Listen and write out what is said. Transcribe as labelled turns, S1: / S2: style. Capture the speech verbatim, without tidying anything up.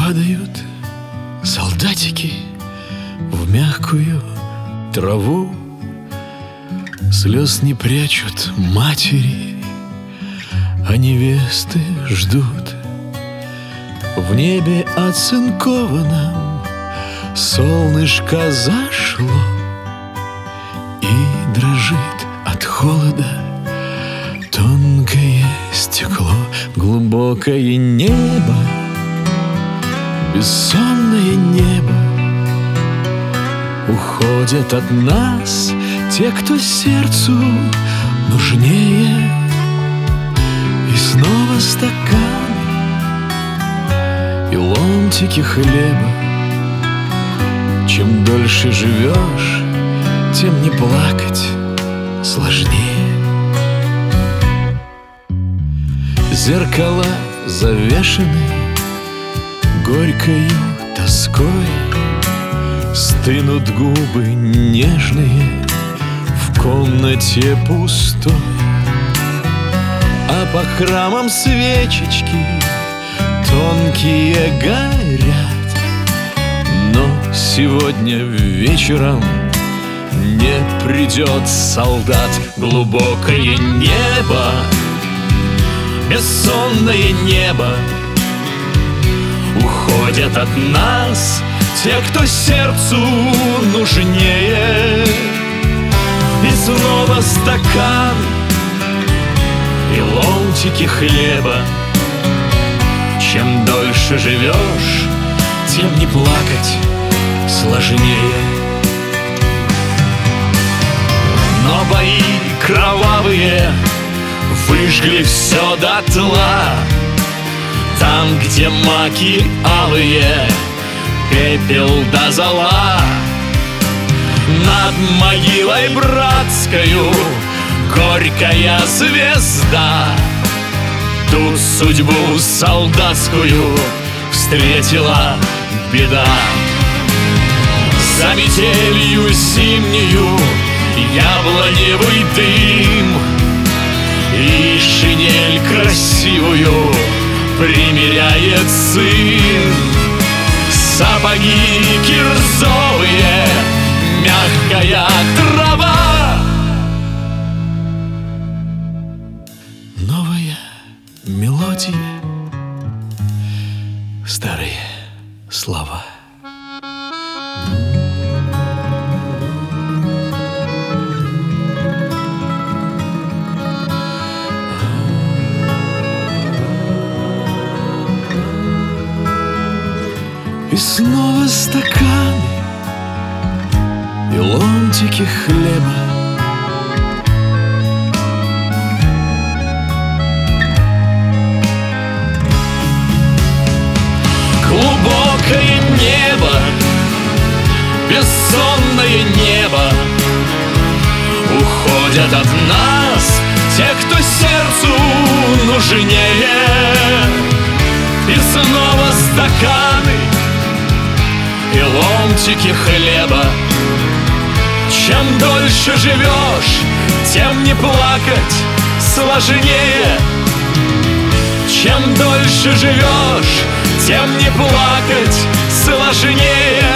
S1: Падают солдатики в мягкую траву, слез не прячут матери, а невесты ждут. В небе оцинкованном солнышко зашло и дрожит от холода тонкое стекло. Глубокое небо, бессонное небо, уходят от нас те, кто сердцу нужнее. И снова стаканы и ломтики хлеба. Чем дольше живешь, тем не плакать сложнее. Зеркала завешаны горькою тоской, стынут губы нежные в комнате пустой. А по храмам свечечки тонкие горят. Но сегодня вечером не придет солдат. Глубокое небо, бессонное небо, уходят от нас те, кто сердцу нужнее. И снова стаканы и ломтики хлеба. Чем дольше живешь, тем не плакать сложнее. Но бои кровавые выжгли все дотла. Там, где маки алые, пепел до зола. Над могилой братскою горькая звезда. Тут судьбу солдатскую встретила беда. За метелью зимнюю яблоневый дым и шинель красивую примеряет сын. Сапоги кирзовые, мягкая трава. Новая мелодия, старые слова. И снова стаканы и ломтики хлеба. Глубокое небо, бессонное небо, уходят от нас те, кто сердцу нужнее. И снова стаканы и ломтики хлеба. Чем дольше живешь, тем не плакать сложнее. Чем дольше живешь, тем не плакать сложнее.